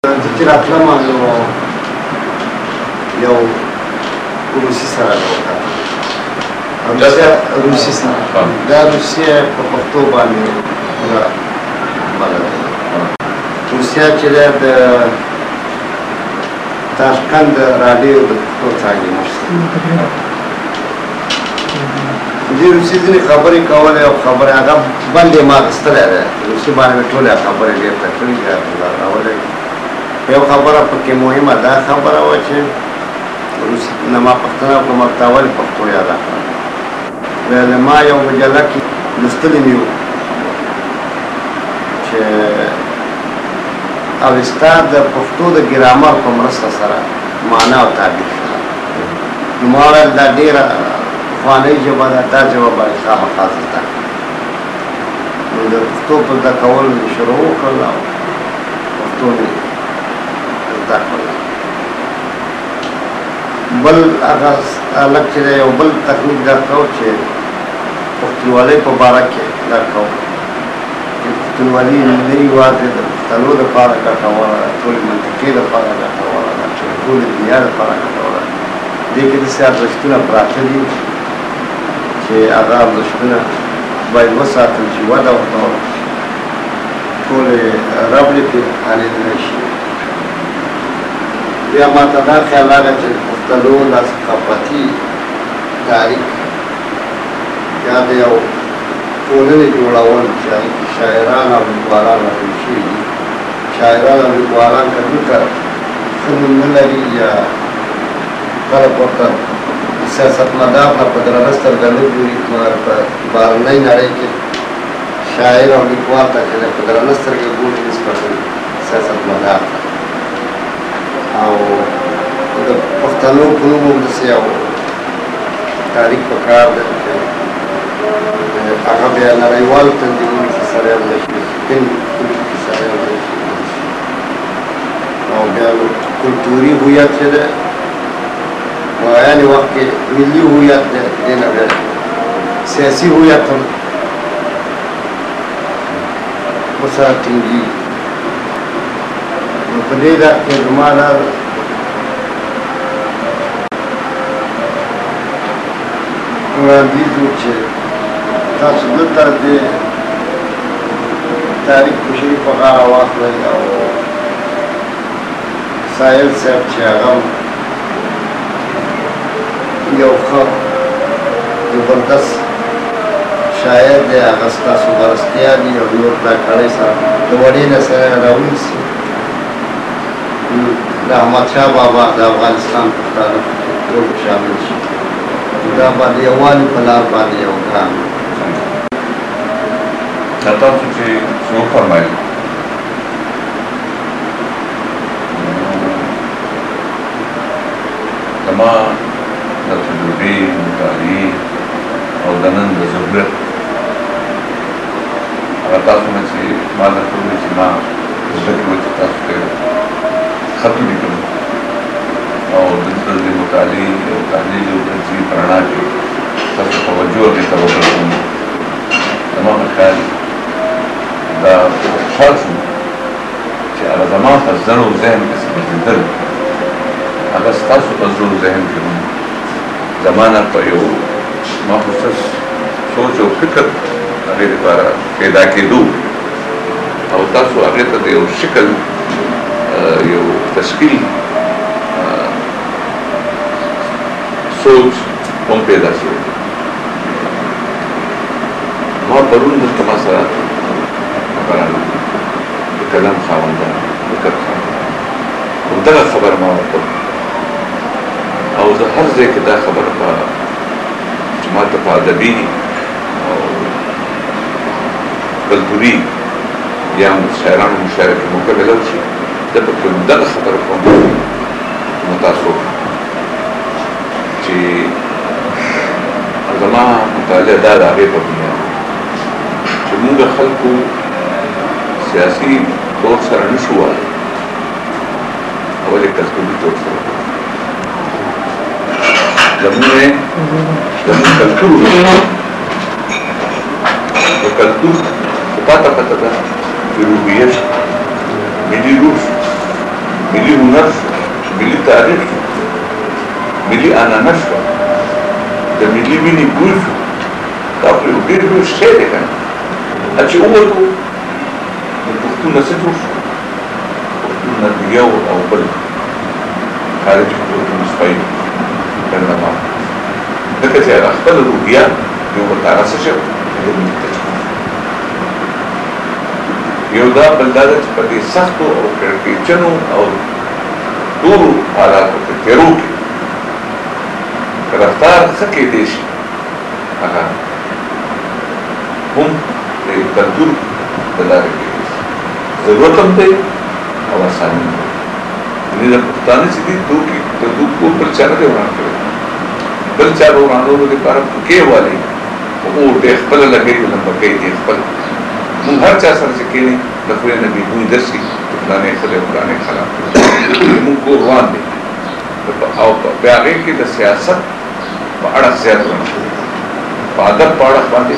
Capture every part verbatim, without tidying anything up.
چې راتلم نو یو روسي سره وکړه روسي سره دا روسیه په پښتو باندې پوره بلد روسیه چې د تاشکند راډیو د پښتو څانګې مشر دې روسي ځینې خبرې کولې او خبرې هغه بندې ما اخیستلی دی روسي باندې مې ټولې خبرې ډېر ته کړي دي راولې یو خبره پکې مهمه دا خبره وه چې نما پښتنه کوم ورته پښتو یاده کړه ویل ما یو مجله کې لوستلی مې وو چې اوستا د پښتو د ګرامر په مرسته سره معنا او تعبیر نو ما ویل دا ډېره پخوانۍ ژبه ده دا ژبه باید خامخا زده کړو نو د پښتو په زده کول مې شروع وکړل او پښتو مې بل هغه هلک چې دی یو بل تکنیک درته و چې پښتونولۍ په باره کې درته و چې پښتونولي نه یوازې د پښتنو دپاره ګټوره ده ټولې منطقې دپاره ګټوره ده ټولې دنیا دپاره ګټوره ده دې کې داسې ارزښتونه پراته دي چې هغه ارزښتونه باید وساتل شي وده ورته ورکړل شي ټولې ربړې پرې حانېدلی شي بیا ما ته دا خیال راغی چې پښتنو دا ثقافتي تاریخ یا د یو ټولنې جوړول چې هغې کې شاعران او لیکوالان راغلي شوي دي شاعران او لیکوالان که دلته ښه نوم نه لري یا خلک ورته سیاستمدار نه په درنه سترګه نه ګوري مګر په بهرنۍ نړۍ کې شاعر او لیکوال ته چې دی په درنه سترګه ګوري نسبتا سیاستمدار ته او د پښتنو په نوم همداسې یو تاریخ په کار دی چې هغه بیا نړیوالو تنظیمونو کې سره یوځای شي هند کې سره یوځای شي او بیا کلتوري هویت چې دی په یعنې وخت کې ملي هویت دی دې نه بیا سیاسي هویت هم ورسره ټینګېږي نو په دې ځای کې زما دا وړاندیز و چې تاسو دلته د تاریخ کوشري په غاړه واخلئ او سایل صاحب چې هغه یو ښه زبردست شاعر دی هغه ستاسو برستیا دي او نور دا کړی سره د وړې نه سره راونیسي د احمدشاه بابا د افغانستان پښتانه ټول شامل شي دا باندې یووالي په لار باندې یو ګام دا تاسو چې څه وفرمایل زما د تجربې مطالعې او د نن د ضرورت هغه تاسو نه چې ما درته وویل چې ما زده کړي وه چې تاسو ته خط ولیکم او دلته د مطالعې او تحلیل او تجزیې په رڼا کې تاسو توجه هغې ته وکړم زما په خیال دا خوشحال شوم چې هغه زما په زړه او ذهن کې څه ګرځېدل هغه ستاسو په زړه او ذهن کې هم زما نه په یو مخصوص سوچ او فکر هغې لپاره پیدا کېدو او تاسو هغې ته د یو شکل یو تشکیل سوچ هم پیدا شوی ما پرون دلته ما سره خبرانه د کلم خاوندان فکر خاوندان همدغه خبره ما ورته او زه هر ځای کې دا خبره په چې ما ته په ادبي او کلتوري یا شاعرانو مشاعره کې موقع میلاو شي زه پکې همدغه خبره کوم متاثر چې زما مطالعه دا د هغې په بنیاد چې موږ خلکو سیاسي طور سره نه شو وایي اول یې کلتوري طور سره زموږ زموږ کلتور د کلتور خو تا ته پته ده چې روحیه ملي روح ملي هنر شو، ملي تاریخ شو، ملي عنعنه شو، د ملي مینې بوی شو. دا خو یو ډېر لوی شی دی که نه. چې ووتو نو پښتون نه څه جوړ شو؟ پښتون نه د یو او بل خارجي قوتونو سپی ګرنما ځکه چې هغه خپله روحیه یو بل ته هغه څه شی د ملي ته یو دا بل دا ده چې په دې سختو او کړکېچنو او تورو حالاتو کې تېرو کې رفتار ښه کېدی شي هغه هم د کلتور د لارې کېدی شي ضرورت هم دی او اساني هم دی. یعنې د پښتانه چې دي توکي د توکو بل چا نه دی وران کړی بل چا به ورانولو دپاره پکې والي خو اور دی خپله لګوي لمبکۍ دی خپل مونږ هر چا سره چې کښېني د خولې نه بې بوی درشي چې فلانې خلی فلانې خراب کړي مونږ کور روان دی او بیا هغې کې د سیاست په اړه زیات وران کړي په ادب په اړه باندې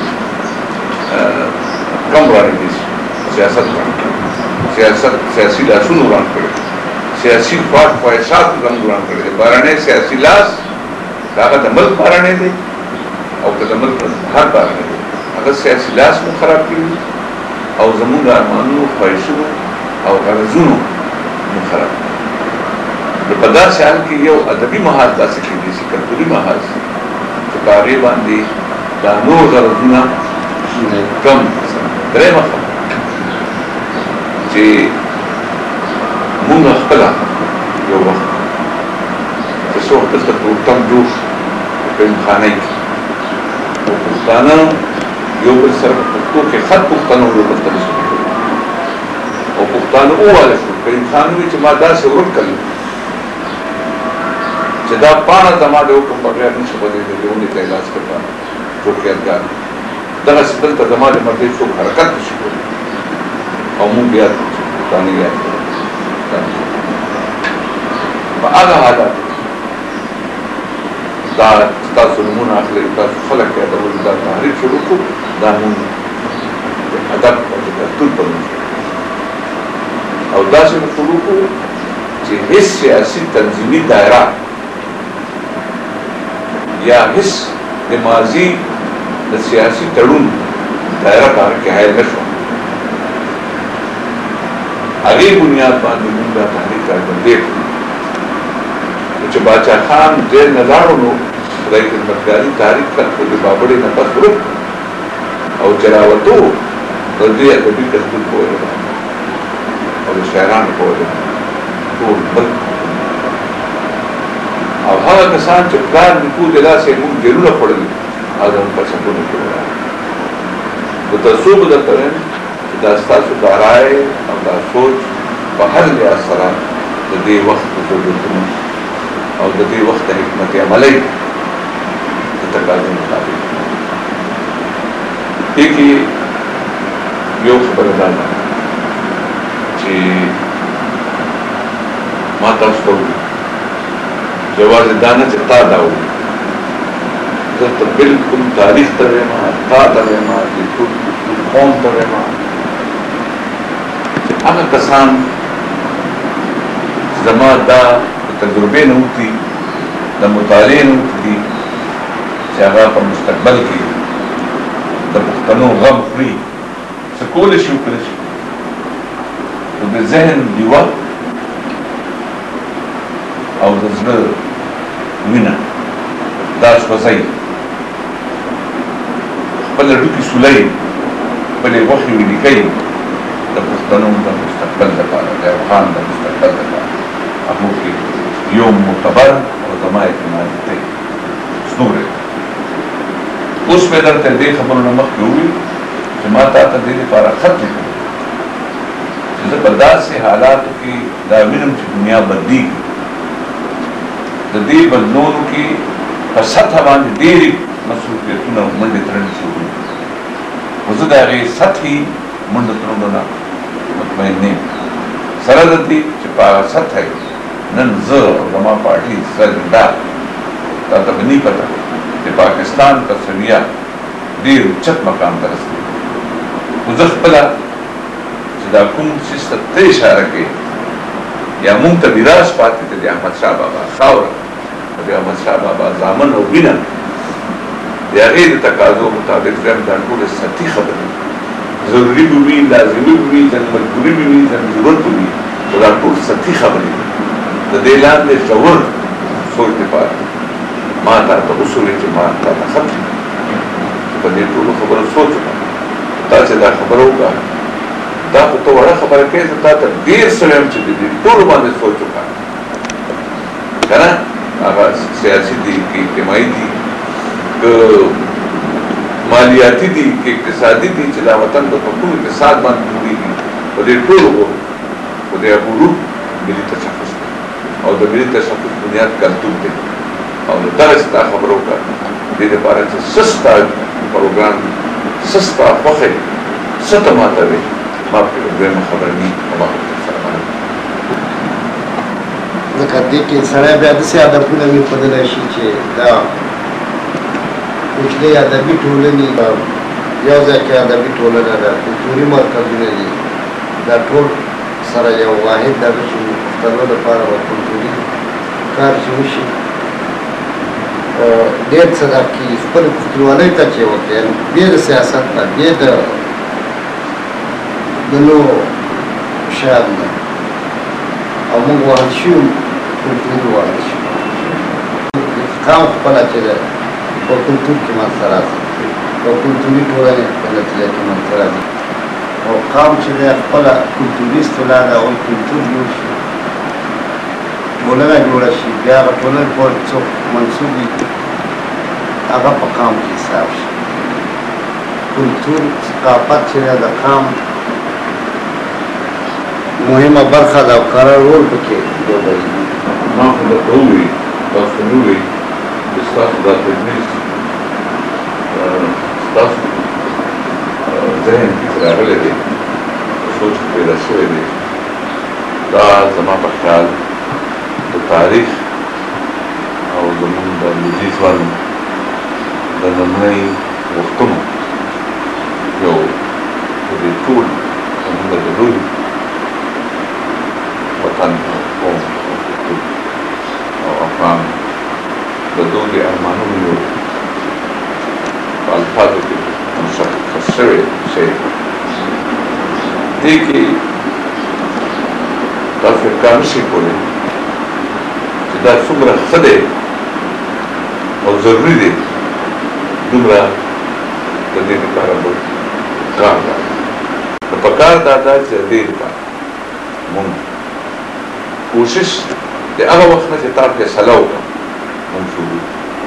کم ورانېدی شي سیاست وران کړي سیاست سیاسي لاسونه وران کړي سیاسي خواهش خواهشاتو رنګ وران کړي دی بهرنی سیاسي لاس هغه د ملک بهرنی دی او که د ملک هر بهرنی دی هغه سیاسي لاس مو خراب کړي او زمونږ د ارمانونو خواهشونو او غرضونو مو خراب کړي نو په داسې حال کې یو ادبي محاذ داسې کېدی شي کلتوري محاذ چې په هغې باندې دا نور غرضونه کم درېیمه خبره چې مونږ خپله یو وخت چې څو وخت دلته پروګرام جوړ شو په فلمخانۍ کې او پښتانه یو بل سره په پښتو کې خط پښتانه یو بل ته نشو کولی او پښتانه وویلی شو فلمخانه وي چې ما داسې ورک کړل چې دا پاڼه زما د حکم بغیر نشي بدلېدلی د ونې ته یې لاس کړ چوکیدګار دغسې دلته زما د مردۍ څوک حرکت نشي کولی او مونږ یاد کړو چې پښتانه یاد کړو په هغه حالاتو دا ستاسو نومونه اخلئ تاسو خلک یادولو دا تحریک شروع کړو دا مونږ د ادب او د کلتور په نوم او داسې مو شروع کړو چې هېڅ سیاسي تنظیمي دایره یا هېڅ د ماضي د سیاسي تړون دایره په هغه کې حایل نه شوه هغې بنیاد باندې مونږ دا تحریک راژوندی کړو چې باچا خان جیل نه لاړو نو خدای خدمتګاري تحریک کړ خو د بابړې نه پس ورک او چې راوتو د دې ادبي کلتور په وجه باندې او د شاعرانو په وجه باندې ټول ملک او هغه کسان چې پلار نیکو د لاسه یې مونږ جیلونه خوړلي او زموږ په سکونو کې ولاړ نو تر څو به درته وایم چې دا ستاسو دا رایې او دا سوچ په هر لحاظ سره د دې وخت د ضرورتونو او د دې وخت د حکمت عملۍ د تقاضې مطابق دې کې یو خبره دا ده چې ما تاسو ته وویل یوازې دا نه چې تا دا وویل زه ته بلکل تاریخ ته وایم تا ته وایم د ټول قوم ته وایم چې هغه کسان زما دا تجربې نه وکړي د مطالعې نه وکړي چې هغه په مستقبل کې د پښتنو غم خوري څه کولی شي وکړی شي خو د ذهن ډیوه او د زړه مینه دا سوځئ خپله ډوکې سولئ خپلې غوښې ویلې کوي د پښتنو د مستقبل لپاره د افغان د مستقبل لپاره هغو کې یو معتبر او زما اعتمادي دی ستوری اوس مې درته دې خبرو نه مخکې وویل چې ما تا ته دې لپاره خط لیکلی چې زه په داسې حالاتو کې دا وینم چې دنیا بدلېږي د دې بدلونو کې په سطحه باندې ډېرې مصروفیتونه او منډې ترړې شوي خو زه د هغې سطحې منډه ترړلو نه مطمئن نه یم سره د دې چې په هغه سطحه یې نن زه او زما پارټي سرګردار تا ته به نه پته چې پاکستان په سویه ډېر اوچت مقام ته رسېدلی خو زه خپله چې دا کوم څیز ته ته اشاره کوې या मूंग त विरास पाती थे अहमद शाह बाबा खावर अहमद शाह बाबा जामन और बिना यागे तकाजो मुताबिक टूल सती खबर जरूरी भी हुई लाजमी भी हुई जन मजबूरी भी हुई जन जरूरत भी हुई तो टूल सती खबर तो देलान दे जवर सोचते पार माता तो उसूल के माता था खत्म तो दे टूल खबर सोच ता से दा खबर होगा दा तो बड़ा खबर के ता तो देर स्वयं से दी टूल बांधे सोच चुका है ना आगा सियासी दी की कमाई दी मालियाती थी कि इक्तिसादी थी चला वतन तो पकड़ के साथ बंद हुई थी और ये टूल हो वो दे अबूरू मिली तशख़्ख़ुस और तो मिली तशख़्ख़ुस बुनियाद करतूत थे और दरस्ता खबरों का दे पारा से सस्ता प्रोग्राम सस्ता फखे सतमा तवे माफ के बेम खबर नहीं हमारे फरमान ذکر دې کې سره بیا د سیاده په نوې بدل شي چې دا کوچنی ادبي ټولنې یو ځای کې ادبي ټولنه ده کلتوري مرکزونه دي دا ټول سره یو واحد دغه چې پښتنو لپاره به کلتوري کار چې وشي ډېر څه دا کې خپل فکروالۍ ته چې وکړي بې د سیاست نه بې د د نورو شیانو نه او موږ وهل شوي کلتوري وهل شوي قام خپله چې ده په کلتور کې منځته راځي په کلتوري ټولنې په نتیجه کې منځته راځي او قام چې دی خپله کلتوري اصطلاح ده هغوی کلتور جوړ شي ټولنه جوړه شي بیا هغه ټولنې پورې څوک منسوب وي هغه په قام کې حساب شي کلتور ثقافت چې دی د قام مهمه برخه ده او قرار رول پکې لوبوي ما خو درته ووایي تاسو ته مې ووایي چې ستاسو دا تجویز ستاسو ذهن کې راغلی دی سوچ پیدا شوی دی دا زما په خیال د تاریخ او زموږ د ملي ژوند د لومړی وختونو یو د دې ټول زموږ د لوی وطن قوم او افغان د دوی ارمانونو یو په الفاظو کې مشخص شوی شی دې کې تاسو کار نشئ کولی چې دا څومره ښه دی او ضروري دی دومره د دې لپاره به کار ده نو په کار دا ده چې د دې لپاره مونږ کوشش د هغه وخت نه چې تا فیصله وکړه مونږ شروع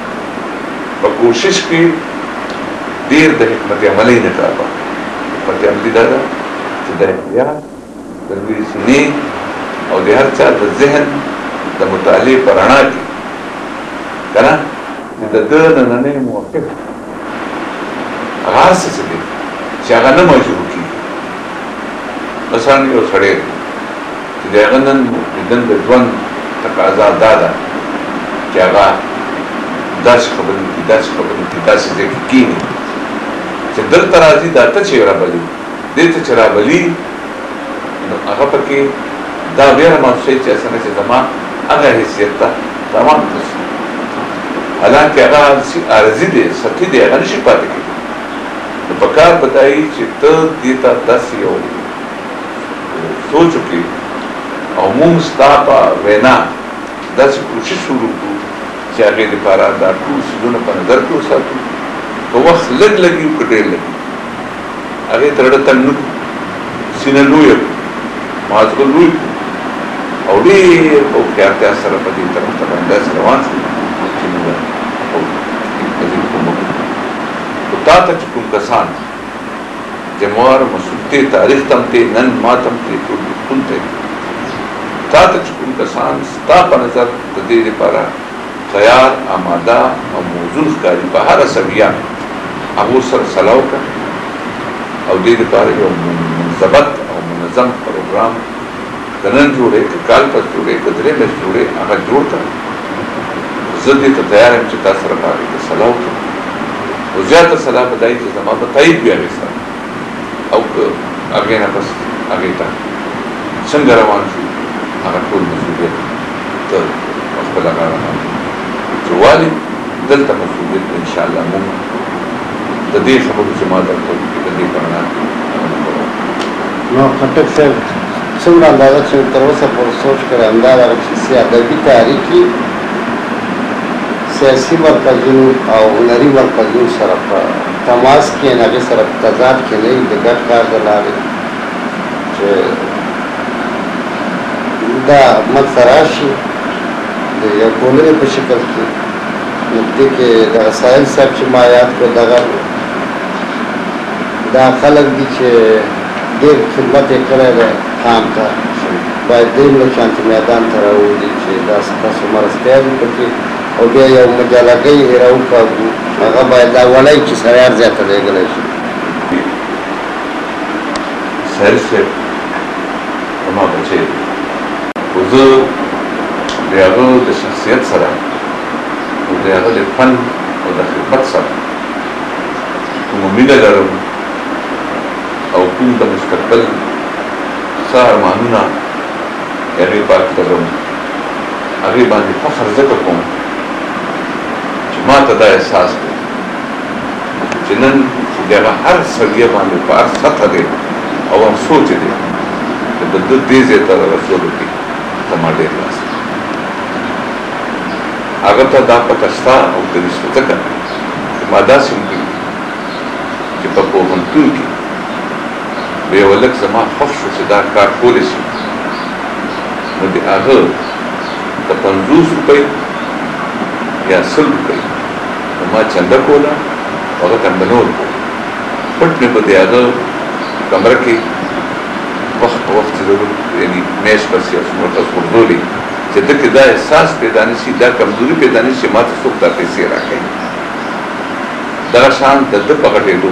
په کوشش کې ډېر د حکمت عملۍ نه کار واخلو حکمت عملي دا ده چې د احتیاط د لویې سینې او د هر چا د ذهن د مطالعې په رڼا کې که نه چې د ده نننی موقف هغه هر څه څه دی چې هغه نه مجبور کېږي مثلا یو سړی دی چې د هغه نن دن د ژوند تقاضا دا ده چې هغه داسې خبرې وکړي داسې خبرې وکړي داسې ځای کې کښېني چې دلته راځي دا ته چې رابلي دې ته چې رابلي نو هغه پکې دا ویره محسوسوي چې اصل چې زما هغه حیثیت ته تمام تشي حالانکه هغه عارضي دی سطحي دی هغه نشي پاتې کېدی نو په کار به دا وي چې ته دې ته داسې یو سوچ وکړي او مونږ ستا په وینا داسې کوشش وکړو چې هغې دپاره دا ټول څیزونه په نظر کې وساتو که وخت لږ لګي که ډېر لګي هغې ته زړه تنګ نه کړو سینه لویه کړو مازغه لوی کړو او ډېر په هوښیارتیا سره په دې طرف ته باندې داسې روان شو چې موږ عظیم کوم وکړو خو تا ته چې کوم کسان ذموار مسؤل دی تاریخ تم دی نن ما تم دی ټول بېلتون دی تا ته چې کوم کسان ستا په نظر د دې لپاره تیار آماده او موزون ښکاري په هره سویه هغو سره سلا وکړه او دې لپاره یو منضبط او منظم پروګرام که نن جوړې که کال پس جوړې که درې میاشتې جوړې هغه جوړ کړه زه دې ته تیار یم چې تا سره به هغې ته سلا وکړم خو زیاته سلا به دا وي چې زما به تایید وي هغې سره او که هغې نه بس هغې ته څنګه روان شو هغه ټول مسؤلیت ته خپل غاړه باندې جوالي دلته مسؤلیت ان شاء الله موږ د دې خبرو چې ما درته د دې پرنا نو خټک صاحب څومره اندازه چې تر اوسه پورې سوچ کړی همدا ده چې سیادتي تاریخي سیاسي مرکزونو او هنري مرکزونو سره په تماس کې هغې سره په تضاد کې نه وي د ګډ کار د لارې چې دا منځته راشي د یو ټولنې په شکل کې نو دې کې دغه ساحل صاحب چې ما یاد کړو دغه دا خلک دي چې ډېر خدمت یې کړی دی قام ته باید دوی له شانتي میدان ته راولي چې داسې تاسو مرستیال وي پکې او بیا یو مجالګۍ یې راوکاږو هغه باید دا وړی چې سریار زیاته لېږلی شي ساحل صاحب زما بچی خو زه د هغه د شخصیت سره او د هغه د فن او د خدمت سره کومه مینه لرم او کوم د مستقبل ښه ارمانونه هغې پاتې لرم هغې باندې فخر ځکه کوم چې ما ته دا احساس دی چې نن د هغه هر سویه باندې په هر سطحه دی او هر سوچ دی چې د ده دې ځای ته رسولو کې زما ډېر لاس دی هغه ته دا پته شته او دریځ ځکه چې ما داسې وکړي چې په پوهنتون کې به یو هلک زما خوښ شو چې دا کار کولی شي نو د هغه د پنځوس روپۍ یا سل روپۍ نو ما چنده کوله هغه ته مې نه ورکول پټ مې به د هغه کمره کې وخت په وخت چې ضرور یعنې میاشت پسې یا څومره کس غورځولې چې ده کې دا احساس پیدا نه شي دا کمزوري پیدا نه شي چې ما ته څوک دا پیسې راکوي دغه شان د ده په غټېدو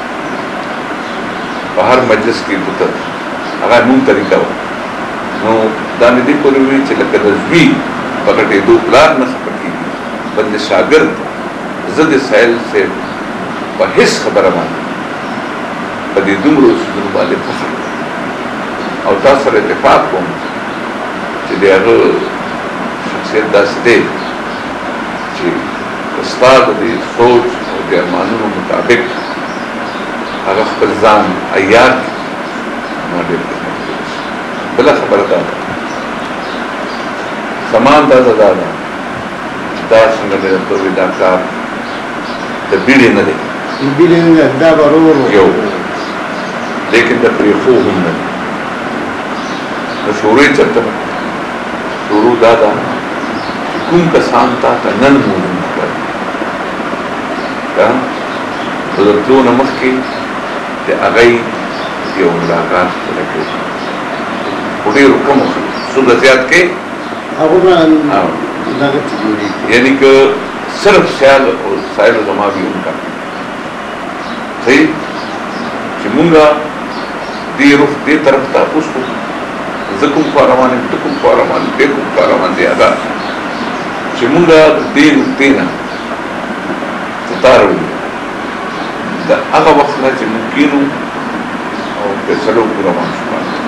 په هر مجلس کې بوته هغه مونږ طریقه وه نو دا مې دې پورې وویل چې لکه د زوی په غټېدو پلار نه خفه کېږي بل د شاګرد زه د ساحل صاحب په هېڅ خبره باندې په دې دومره څیزونو باندې فخر او تاسو سره اتفاق کوم چې د هغه شخصیت داسې دی چې ستا د دې سوچ او د ارمانونو مطابق هغه خپل ځان عیار کړي ما ډېر خدمت کولی شي بله خبره دا ده زما اندازه دا ده چې دا څنګه مې درته وویل دا کار د بیړې نه دی بیړې نه ده دا به ورو ورو یو لیکن د پرېښو هم نه دی د شروع یې چېرته شروع دا ده چې کوم کسان تا ته نن موجود ښکاري د تلو نه مخکې د هغې یو ملاقات سره کوي خو ډېرو کمو څومره زیات کوي هغو به دغه څه جوړېږي یعنې که صرف سیال او سایل زما بي ان کا صحیح چې مونږه دې رخ دې طرف ته اوس کو زه کوم خوا روان یم ته کوم خوا روان یې دی کوم خوا روان دی هغه چې مونږه د دې نقطې نه څه تا راوړي د هغه وخت نه چې موږ کینو او فیصلو کو روان شو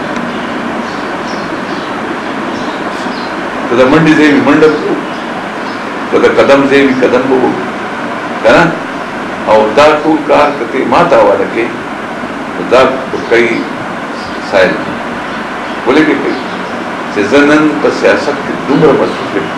که د منډې ځای وي منډه به وکړو که د قدم ځای وي قدم به وکړو که نه او دا ټول کار که ته ما ته حواله کړې نو دا به کوي سایل ولې به کوي چې زه نن په سیاست کې دومره مصروف یم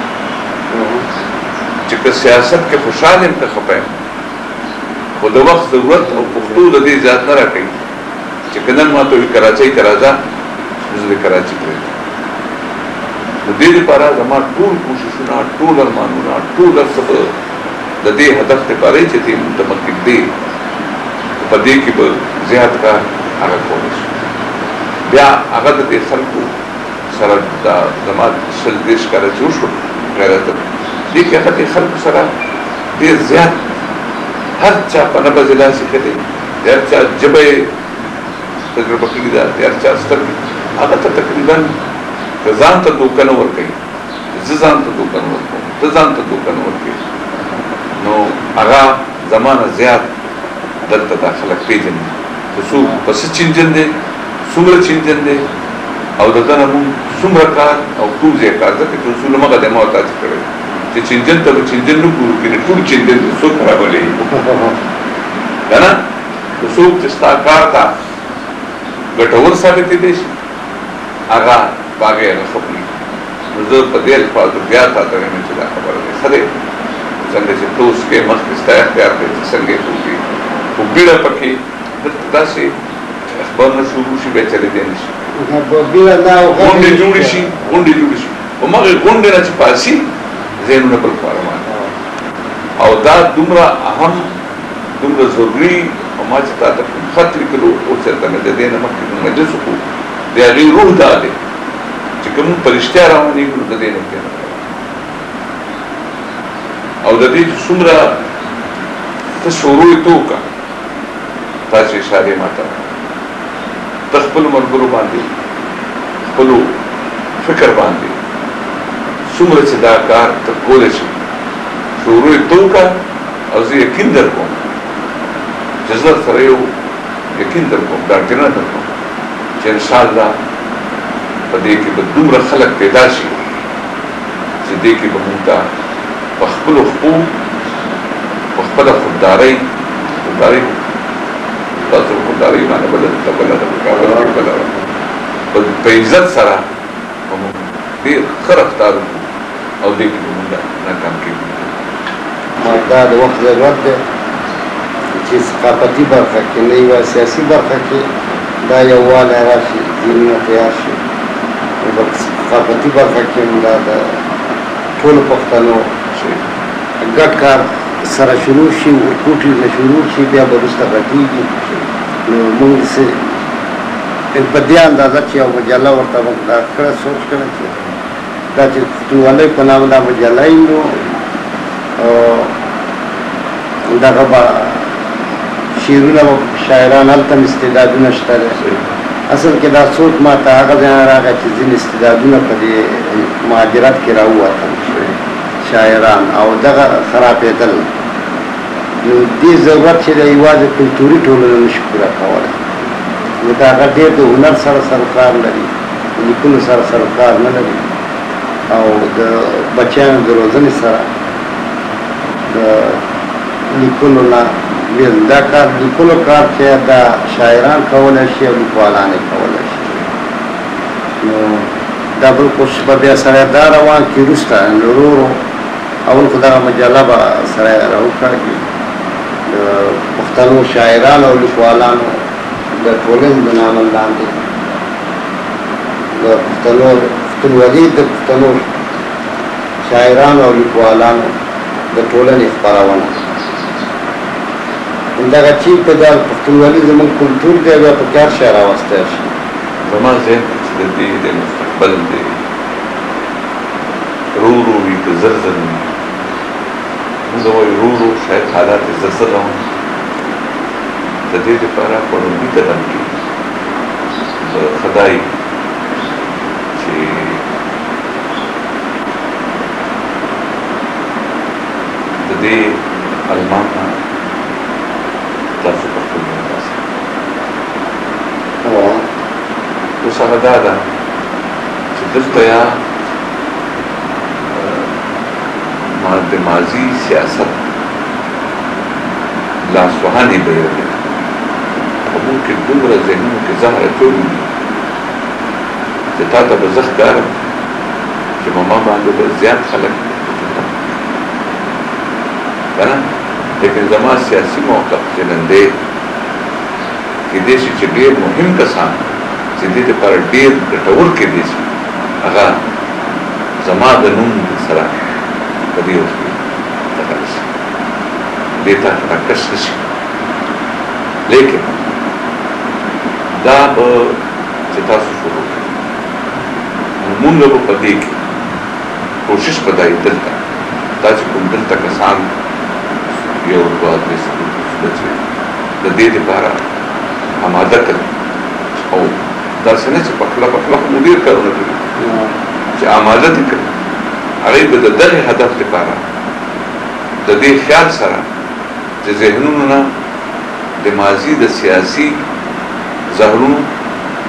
چې که سیاست کې خوشحال یم که خفه یم خو د وخت ضرورت او پښتو د دې زیات نه راکوي چې که نن ما ته وي کراچۍ ته راځه زه د کراچي پرېږدم د دې لپاره زما ټول کوششونه ټول ارمانونه ټول هر څه به د دې هدف لپاره چې ته متمکن دی په دې کې به زیات کار هغه کولی شي بیا هغه د دې خلکو سره دا زما شل دېرش کاله چې وشو غیرت دې کې هغه دې خلکو سره ډېر زیات هر چا په نبض داسې کړی د هر چا ژبه یې تجربه کړې ده د هر چا سترګې هغه ته تقریبا که ځان ته دوکه نه ورکوي زه ځان ته دوکه نه ورکوم ته ځان ته دوکه نه ورکوي نو هغه زما نه زیات دلته دا خلک پېژني چې څوک په څه چینجن دی څومره چینجن دی او د دنه مونږ څومره کار او ټول ځای کار ځکه چې اصول مغه د موتاج کړی چې چنجن ته چنجن نه ګورو کې ټول چنجن څو خرابلې کنه څوک چې ستا کار تا ګټور ثابت دي شي هغه باغې نه خپلي زه په دې الفاظ بیا تا ته مې چې دا خبره ده خدای څنګه چې توس کې مخکې ستا اختیار دی څنګه توږي او بیره پکې داسې اخبار نه شروع شي به چلے دی نشي غونډې جوړې شي غونډې جوړې شي او مغه غونډې نه چې پاسي زینونه پر فرمان او دا دومره اهم دومره ضروري او ما چې تاسو خط لیکلو او چې تاسو د دې نه مخکې مجلس کو دی هغه روح دا دی چې کوم پرشتیا راوړي نو د دې نه کېږي او د دې څومره ته شروع توکا تاسو اشاره ماته تخپل مرګرو باندې خپل فکر باندې څومره چې دا کار ته کولای شي شروع توکا او زه یقین درکوم چې زه سره یو یقین درکوم دا ټینه درکوم چې ان شاء الله په دې کې به دومره خلک پیدا شي چې دې کې به موږ په خپل حقوق په خپل خودداري خودداري تاسو خودداري باندې بدل تبل راځي بدل په عزت سره موږ دې خرفتار او دې کې موږ نه کم کېږو دا د وخت ضرورت ده چې ثقافتي برخه کې نه یو سیاسي برخه کې دا یو والا راشي دینه تیار شي او ثقافتي برخه کې دا د ټول پښتنو ګډ کار سره شروع شي او کوټي نه شروع شي بیا به رسته غټيږي نو موږ څه په دې اندازه چې یو مجله ورته موږ دا کړه سوچ کړه چې دا چې ټولې په نام دا مجله نو او دا غوا شیرونه شاعران هلته استعدادونه شته اصل کې دا څوک ما ته هغه ځان راغی چې ځین استعدادونه په دې مهاجرت کې راووتل شاعران او دغه خرابېدل نو دې ضرورت چې د یوازې کلتوري ټولنه نشي پوره کولی نو دا هغه ډېر د هنر سره سروکار لري لیکلو سره سروکار نه لري او د بچیانو د روزنې سره د لیکلو نه دا کار لیکلو کار چې دا شاعران کولی شي او لیکوالان یې کولی شي نو دا بل کوشش به بیا سره دا روان کړي وروسته ورو ورو اول خو دغه مجله به سره راوکاږي د پښتنو شاعرانو او لیکوالانو د ټولنې د نامه لاندې د پښتنو پښتونولي د پښتنو شاعرانو او لیکوالانو د ټولنې خپرونه دغه چې په دا پښتونولي زموږ کلتور دی بیا په کار شی راوستی شي زما ذهن چې د دې د مستقبل دی رو رو وي که زر زر وي موږ وایو رو رو شاید حالات یې زر زر روان د دې لپاره په لومړي قدم کې د خدای چې د دې ارمان تاسو په خپل واسه اوس هغه دا ده چې دلته یا د ماضي سیاست لاسوهانې به یې وکړي په موږ کې دومره ذهنونو کې زهر اچولي دي چې تا ته به زه ښکارم چې په ما باندې به زیات خلک که نه لیکن زما سیاسي موقف چې نن دی کېدای شي چې ډېر مهم کسان چې دې دپاره ډېر ګټور کېدای شي هغه زما د نوم سره په دې وخت کې دخل شي دې ته راکش نه شي لیکن دا به چې تاسو شروع کړئ نو مونږ به په دې کې کوشش به دا یې دلته دا چې کوم دلته کسان یو دوه درې څلور چې د دې دپاره اماده کړي او داسې نه چې پخله پخله خو مو ډېر کارونه کړي چې اماده دې کړي هغوی به د دغې هدف لپاره د دې خیال سره چې ذهنونو نه د ماضي د سیاسي زهرونو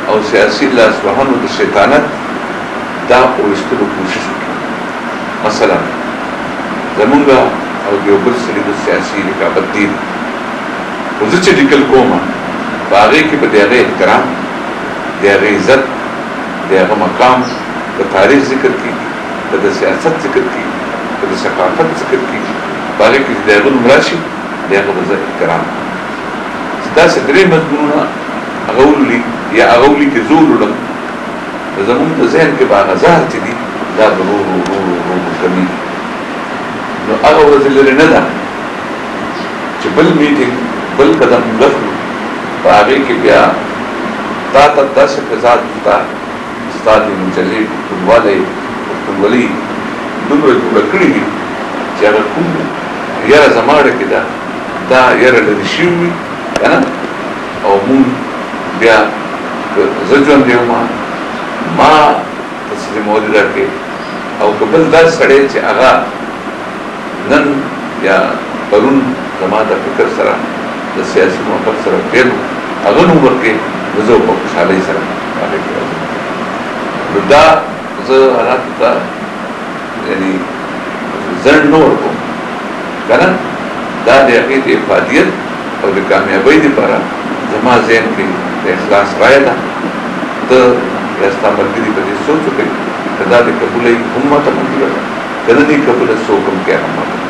او سیاسي لاسوهنو د شیطانت دا ویستلو کوشش وکړي. مثلا زمونږ او د یو بل سړي د سیاسي رقابت دي، خو زه چې لیکل کوم په هغې کې به د هغې احترام، د هغې عزت، د هغه مقام، د تاریخ ذکر کېږي، د سیاست ذکر کېږي، د ثقافت ذکر کېږي، په هغې کې چې د هغه نوم راشي د هغه به زه احترام کوم. چې داسې درې مضمونونه هغه ولولي یا هغه ولیکي زه ولولم، نو زمونږ په ذهن کې به هغه زهر چې دي دا به ورو ورو ورو ورو کمیږي. نو هغه ورځ لرې نه ده چې بل میټینګ بل قدم لخلو په هغې کې بیا تا ته داسې فضا شته ستا د مجلې پښتونوالی پښتونولي دومره جوړه کړې وي چې هغه کوم یاره زما اړه کې ده دا یاره لرې شوي وي که نه، او مونږ بیا که زه ژوندی یم ما تسلیمولي راکړې، او که بل داسې سړی چې هغه نن یا پرون زما د فکر سره د سیاسي محبت سره پیل هغه نوم ورکړې، نو زه په خوشحالۍ سره هغې کې راځم. نو دا زه حالاتو ته یعنې ځنډ نه ورکوم که نه، دا د هغې د افادیت او د کامیابۍ دپاره زما ذهن کې د اخلاص رایه ده. ته یا ستا ملګري په دې سوچ وکړئ که دا د قبوله یي هم ماته منظوره ده، که نه دې قبوله څوک هم کې هم ماته.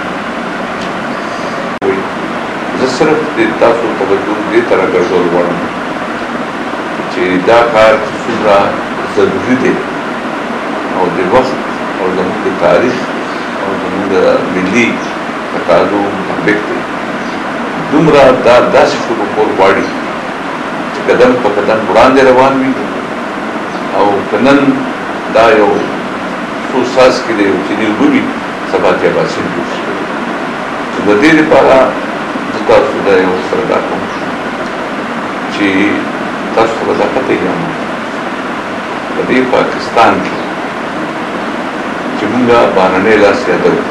زه صرف د تاسو توجه دې ته راګرځول غواړم چې دا کار څومره ضروري دی او د وخت او زموږ د تاریخ او زموږ د ملي تقاضو مطابق دی. دومره دا داسې شروع کول غواړي چې قدم په قدم وړاندې روان وي، او که نن دا یو څو څاڅکي د یو چیني اوبه وي سبا کې به سیند جوړ شي. چې د دې لپاره زه تاسو ته یو سره دا کوم چې تاسو ته به دا پته یم په دې پاکستان کې چې مونږ بهرنی لاس یادوو،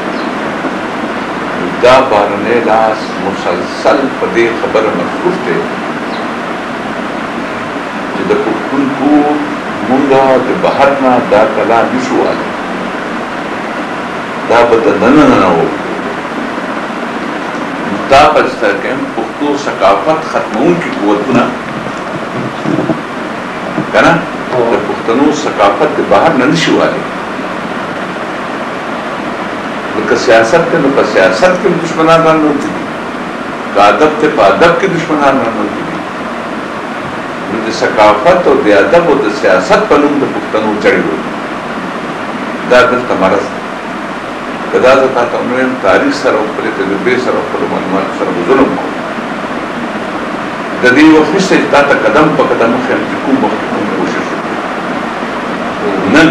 دا بهرنی لاس مسلسل په دې خبره مصروف دی چې د پښتون کور مونږ د بهر نه دا کلا نشو والی، دا به د ننه نه وو. دا په مستحکم پښتو ثقافت ختمونکي قوتونه که نه د پښتنو ثقافت د بهر نه نشي والی. لکه سیاست کې نو په سیاست کې دشمنان راننوتي دي، که ادب ته په ادب کې دشمنان راننوتي دي. نو د ثقافت او د ادب او د سیاست په نوم د پښتنو چړې وي. دا دلته مرض دی. که دا زه تاته ووایم تاریخ سره او خپلې تجربې سره او خپلو معلوماتو سره به ظلم کوم. د دې وخت نشته چې تا ته قدم په قدم وښیم چې کوم وخت کوم کوشش وکړو. نن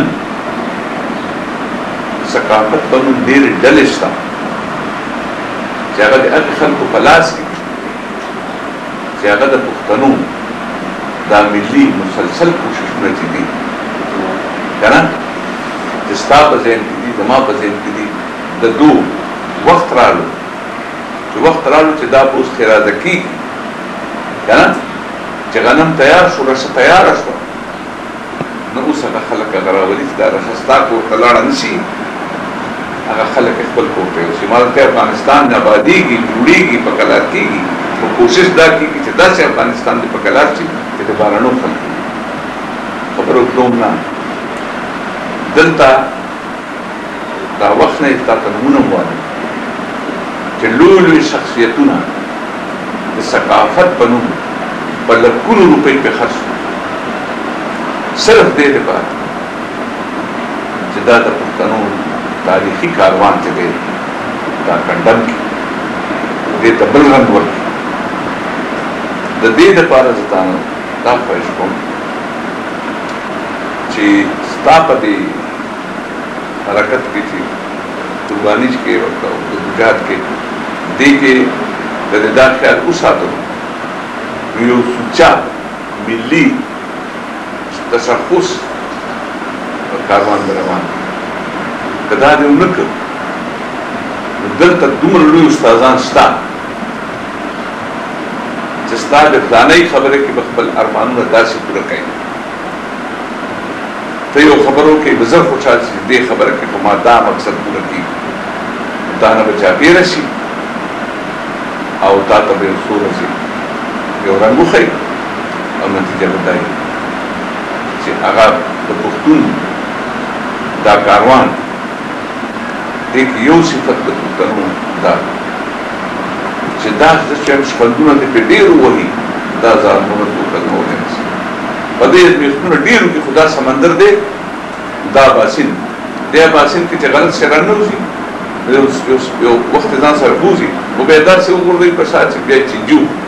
ثقافت په نوم ډېرې ډلې شته چې هغه د هغې خلکو په لاس کې چې هغه د پښتنو دا ملي مسلسل کوششونه چې دي که نه چې ستا په ذهن کې دي زما په ذهن کې دي، د دو وخت رالو چې وخت رالو چې دا به اوس خرازه کېږي که نه، چې غنم تیار شو رشه تیاره شوه، نو اوس هغه خلک هغه راولي چې دا رشه ستا کور ته لاړه نه شي، هغه خلک خپل کور ته یوسي. ما ته افغانستان نه ابادېږي جوړېږي په کلار کېږي، خو کوشش دا کېږي چې داسې افغانستان دې په کلار شي چې د بهرنو خلکو خبرو کړوم نه. دلته دا وخت نه تا ته نمونه ووایم چې لوی لوی شخصیتونه د ثقافت په نوم په لکونو روپۍ پې خرڅ شو، صرف دې لپاره چې دا د پښتنو تاریخي کاروان چې دی دا کنډم کړي، دې ته بل رنګ ورکړي. د دې لپاره زه تا دا خواهش کوم چې ستا په دې حرکت کې چې قربانیج کې او د جهاد کې دې کې د دې دا خیال وساتو یو سوچا ملي تشخص کاروان به روان که دا دې ونه کړ نو دلته دومره لوی استادان شته چې ستا د فلانۍ خبره کې به خپل ارمانونه داسې پوره کوي ته یو خبرو کې بزر خوشحال شي دې خبره کې په ما دا مقصد پوره کېږي دا نه به چاپېره شي او تا ته به یو څو ورځې یو رنګ وښیي او نتیجه به دا وي چې هغه د پښتون دا کاروان دې کې یو صفت د پښتنو دا چې دا چې شخندونه دې په ډېر ووهي دا ظالمونه وکړمولی نشي په دې میخونه ډېرو کې خدا سمندر دی دا باسین دی باسین کې چې غلط شی راننوځي یو وخت ځان سره بوځي نو بیا داسې وګورئ په شا چې بیا چینجو